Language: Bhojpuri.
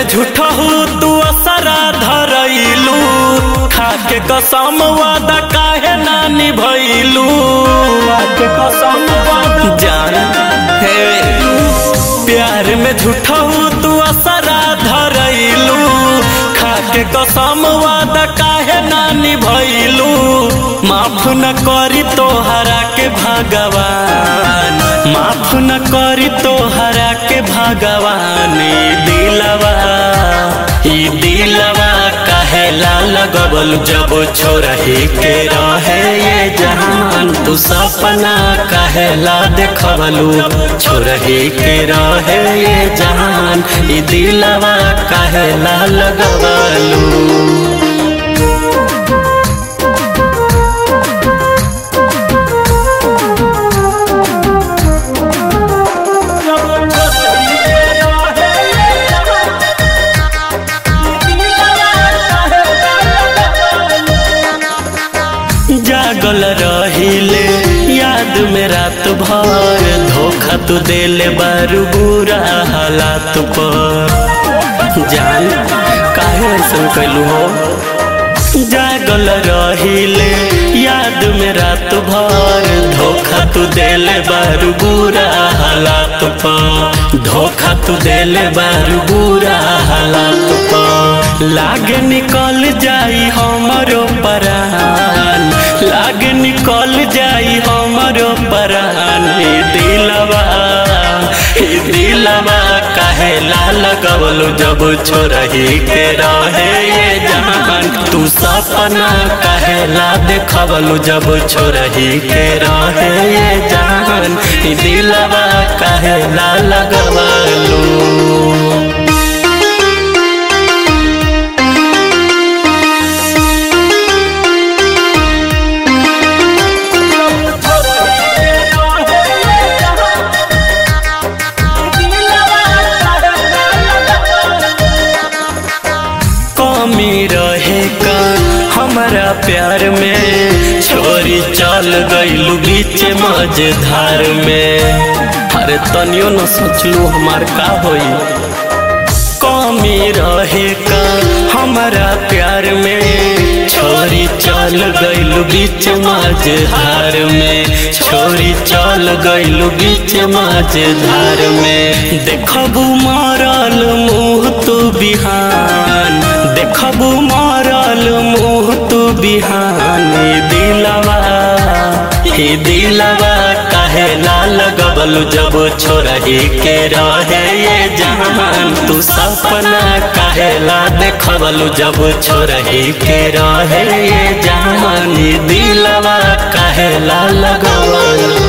में झूठा तू असरा धरैलू, खाके कसम वादा काहे ना निभैलू। जान हे प्यार में झूठा तू असरा धरैलू, खाके कसम वादा काहे ना निभैलू। माफ न करी तोहरा के भगवान, माफ न करी तोहरा के भगवान। ई दिलवा कहेला लगबल जब छोरही के रहे ये जहान। तू सपना कहेला देखबलू छोरही के रहे ये जहान। ई दिलवा कहेला लगबलू। जागल रहिले याद में रात भर, धोखा तू देले बारू बुरा हालात पर। जान काहे ऐसा कैलू हो। जागल रहिले याद में रात भर, धोखा तू देले बारू बुरा हालात पर। धोखा तू देले बारू बुरा हालात पर। लागे निकल जाई हमरो परान, लागे निकल जाई हमरो परान। दिलवा कहेला लगबलू जब छोरही के रहे ये जहान। तू सपना कहेला देखबलू जब छोरही के रहे ये जहान। दिलवा कहेला लगबलू। कमी रहे का हमारा प्यार में, छोरी चल गईलू बीच मझधार में। अरे तनियो न सोचलू हमार का होई। कमी रहे का हमारा प्यार में, छोरी चल गईलू बीच मझधार में। छोरी चल गईलू बीच मझधार में। देखबू मरल मुँह तू बिहान, देखबू मरल मुँह तू बिहान। दिलवा कहेला लगबलू जब छोरही के रहे ये जहान। तू सपना कहेला देखबलू जब छोरही के रहे ये जहान। दिलवा कहेला लगबलू।